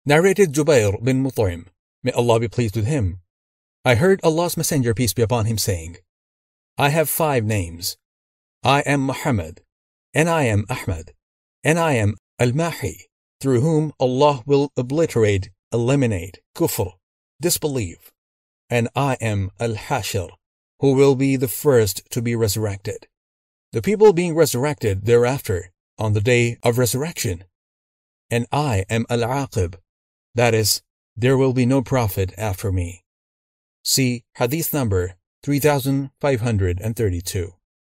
Narrated Jubair bin Mut'im, may Allah be pleased with him, I heard Allah's Messenger, peace be upon him, saying, I have 5 names. I am Muhammad, and I am Ahmad, and I am Al-Mahi, through whom Allah will obliterate, eliminate, kufr, disbelief, and I am Al-Hashir, who will be the first to be resurrected, the people being resurrected thereafter on the day of resurrection. And I am Al-Aqib, that is, there will be no prophet after me. See Hadith number 3532.